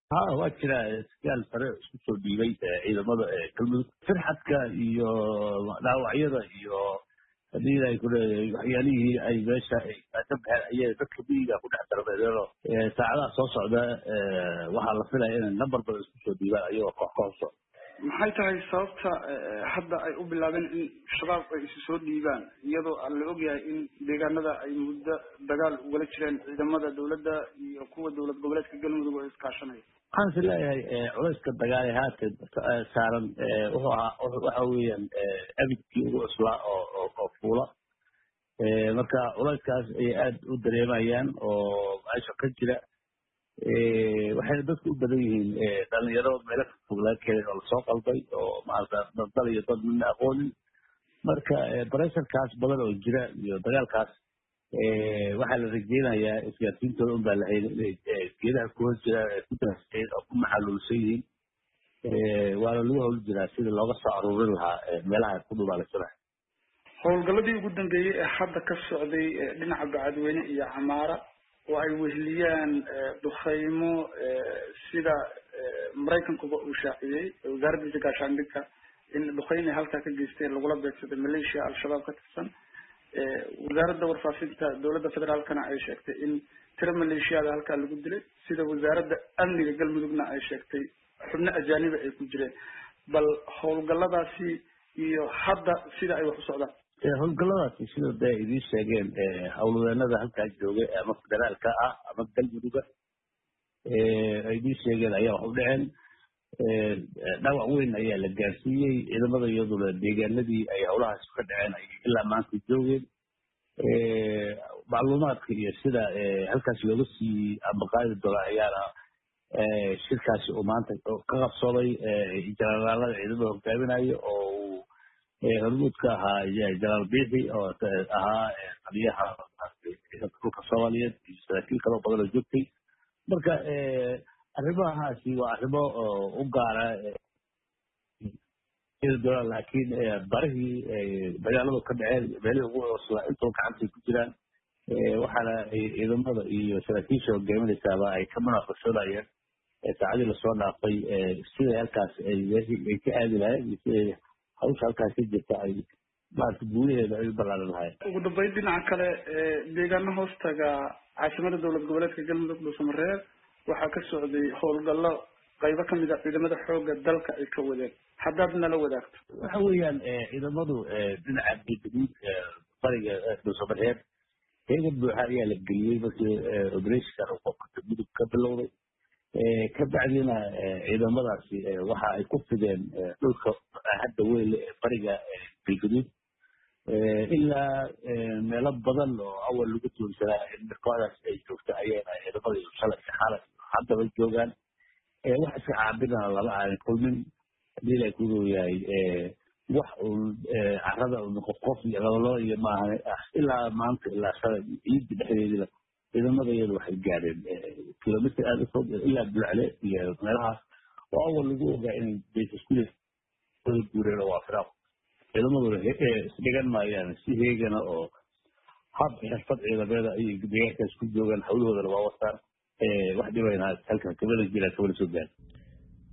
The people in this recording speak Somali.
ها waa jira iskaal sare isku soo dhiibay ciidamada galmudug firxadka iyo dhaawacyada iyo hadii ay ku leeyahay waxyaalihii ay meesha ka baxeen ayay dadka biiga ku dhex darbeedeeno saacadaha soo socda waxaa la filaya inay number badan isku soo dhiibaan ayagoo koox kooxso maxay tahay sababta hadda ay u bilaabeen in shabaab ay isu soo dhiibaan iyadoo la ogyahay in deegaanada ay muddo dagaal ugala jireen ciidamada dawladda iyo kuwa dowlad goboleedka galmudug oo iskaashanaya waxaan is leeyahay culayska dagaal ee haatan saaran wuxuu ahaa waxa weeyaan abidkii ugu cuslaa oo fuula marka culayskaas ayay aada u dareemayaan oo meesha ka jira waxayna dadku u badan yihiin dhalinyaro meelo fog laga keenay oo lasoo qalbay oo maarata dal iyo dad midna aqoonin marka baresharkaas badan oo jira iyo dagaalkaas waxaa la rajeynayaa isgaarsiintooda un baa la hayay inay geedaha ku hor jiraan ku daaseen oo ku maxaluulsan yihiin waana lagu hawl jiraa sidii looga soo aruurin lahaa meelaha ku dhubaalaysanaya howlgaladii ugu dambeeyey ee hadda ka socday dhinaca bacadweyne iyo camaara oo ay wehliyaan dukhaymo sida maraykankuba uu shaaciyey wasaaradda gaashaandhigka in dukhayme halkaa ka geysteen lagula beegsaday maleeshiya al-shabaab ka tirsan wasaaradda warfaafinta dowladda federaalkana ay sheegtay in tiro maleeshiyada halkaa lagu dilay sida wasaaradda amniga galmudugna ay sheegtay xubno ajaaniba ay ku jireen bal howlgaladaasi iyo hadda sida ay wax u socdaan howlgaladaasi sida dee idiin sheegeen howlwadeenada halkaa joogay ama federaalka ah ama galmuduga ay idiin sheegeen ayaa wax u dhaceen dhaawac weyn ayaa la gaarsiiyey ciidamada iyaduna deegaanadii ay howlahaas ka dhaceen ay ilaa maanta joogeen macluumaadka iyo sida halkaas looga siiyey ambaqaadi doona ayaana shirkaasi uu maanta ka qabsaday jenaraalada ciidamada hogaaminayo oo uu hormuud ka ahaa jenaraal biixi oo ahaa taliyaha dhulka soomaaliyeed iyo saraakiil kaloo badan oo joogtay marka arrimahaasi waa arrimo u gaara laakiin barihii dagaaladu ka dhaceen meelihii ugu cuslaa intoo gacantay ku jiraan waxaana ciidamada iyo saraakiisha hogaaminaysaaba ay ka munaafaqsanayeen saacadii lasoo dhaafay siday halkaas ay ka aadi lahayen iyo siday hawsha halkaas ka jirta ay maarata guulaheeda ay u ballaaran lahayen ugu dambeyn dhinaca kale deegaano hoostaga caasimada dowlad goboleedka galmudug dhuusamareeb waxaa ka socday howlgallo qaybo kamid a ciidamada xooga dalka ay ka wadeen haddaad nala wadaagto waxa weeyaan ciidamadu dhinaca galgaduud bariga dhuusamareeb heega buuxa ayaa la geliyey markii operation qofka mudug ka bilowday kabacdina ciidamadaasi waxa ay ku fideen dhulka hadda weyn bariga galgaduud ilaa meelo badan oo awal lagu tuunsanaa in kooxdaas ay joogto ayayna ciidamada shalay xaalad haddaba joogaan wax iska caabinana lama aanan kulmin hadii la ku yahay wax uun carada qof iyo laba iyo maahan ilaa maanta ilaa shalay ciidda dhexdeedina ciidamada iyadu waxay gaadheen kilomitr aada u fog ilaa bulcle iyo meelahaas oo awal lagu ogaa inay baysasku guureen oo waa firaaq ciidamaduna isdhigan maayaan si heegana oo hab xirfad ciidameeda ayay deegaankaas ku joogaan hawlahoodana waa wataan wax dhibayna halkan kabada jira kabada soo gaar